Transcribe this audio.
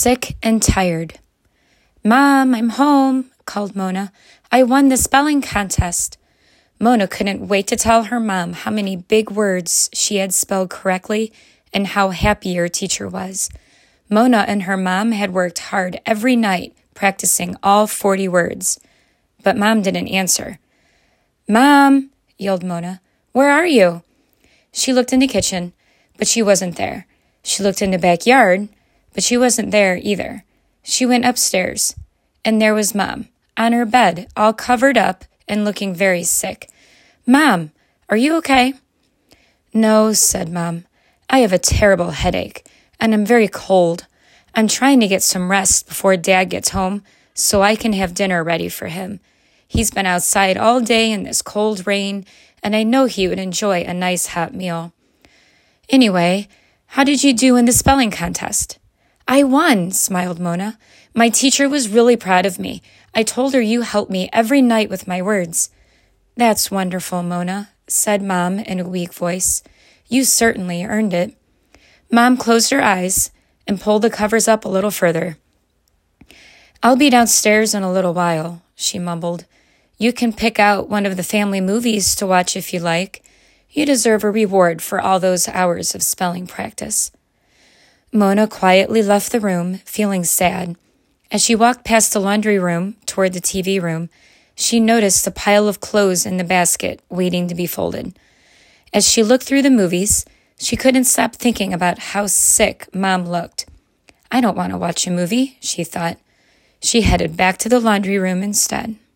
sick and tired. "Mom, I'm home," called Mona. "I won the spelling contest." Mona couldn't wait to tell her mom how many big words she had spelled correctly and how happy her teacher was. Mona and her mom had worked hard every night practicing all 40 words. But Mom didn't answer. "Mom," yelled Mona, "where are you?" She looked in the kitchen, but she wasn't there. She looked in the backyard, but she wasn't there either. She went upstairs, and there was Mom, on her bed, all covered up and looking very sick. "Mom, are you okay?" "No," said Mom. "I have a terrible headache, and I'm very cold. I'm trying to get some rest before Dad gets home so I can have dinner ready for him. He's been outside all day in this cold rain, and I know he would enjoy a nice hot meal." "Anyway, how did you do in the spelling contest?" "I won," smiled Mona. "My teacher was really proud of me. I told her you helped me every night with my words." "That's wonderful, Mona," said Mom in a weak voice. "You certainly earned it." Mom closed her eyes and pulled the covers up a little further. "I'll be downstairs in a little while," she mumbled. "You can pick out one of the family movies to watch if you like. You deserve a reward for all those hours of spelling practice." Mona quietly left the room, feeling sad. As she walked past the laundry room toward the TV room, she noticed the pile of clothes in the basket waiting to be folded. As she looked through the movies, she couldn't stop thinking about how sick Mom looked. "I don't want to watch a movie," she thought. She headed back to the laundry room instead.